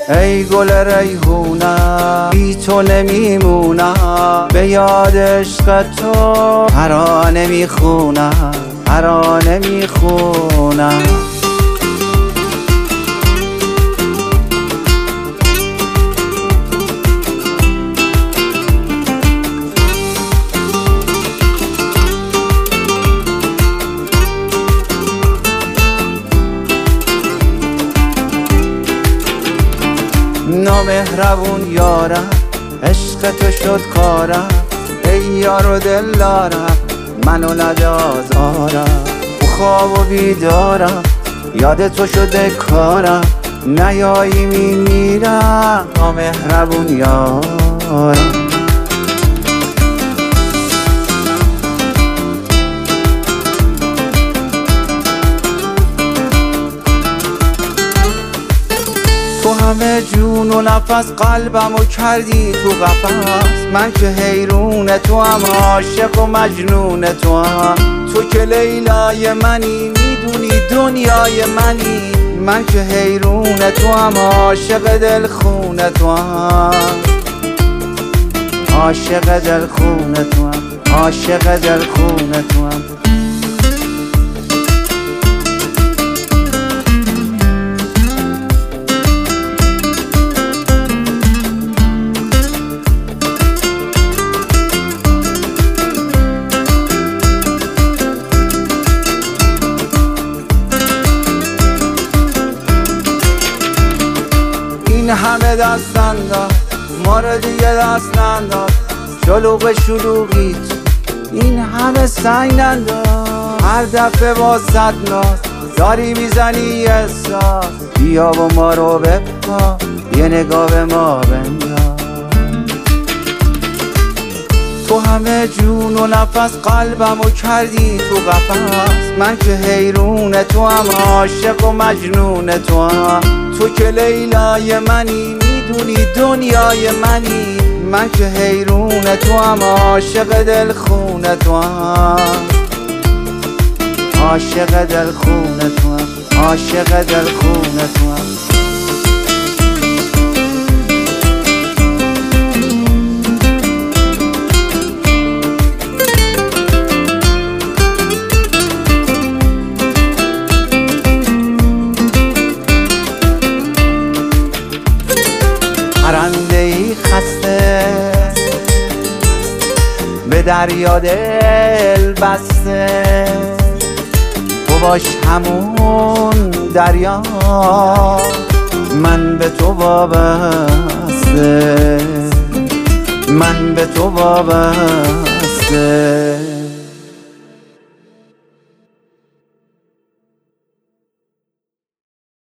ای گل ریحونم بی تو نمیمونم، به یاد عشق تو ترانه میخونم، ترانه میخونم. نامهربون یارم عشق تو شد کارم، ای یار و دلدارم منو نده آزارم. تو خواب و بیدارم یاد تو شده کارم، نیایی میمیرم نامهربون یارم. تو همه جون و نفس قلبمو کردی تو قفس، من که حیرون تو هم عاشق و مجنون تو هم. تو که لیلای منی میدونی دنیای منی، من که حیرون تو هم عاشق دلخون تو هم، عاشق دلخون تو هم، عاشق دلخون تو هم. این همه دست انداز ما رو دیگه دست ننداز، شلوغ شلوغیت این همه سنگ ننداز. هر دفعه با صد ناز داری میزنی احساس، بیا و ما رو بپا یه نگاه به ما بنداز. تو همه جون و نفس قلبمو کردی تو قفس، من که حیرون تو هم عاشق و مجنون تو هم. تو که لیلای منی میدونی دنیای منی، من که حیرون تو هم عاشق دلخون تو هم، عاشق دلخون تو هم، عاشق دلخون تو هم. پرنده ای خسته به دریا دل بسته، تو باش همون دریا من به تو وابسته، من به تو وابسته.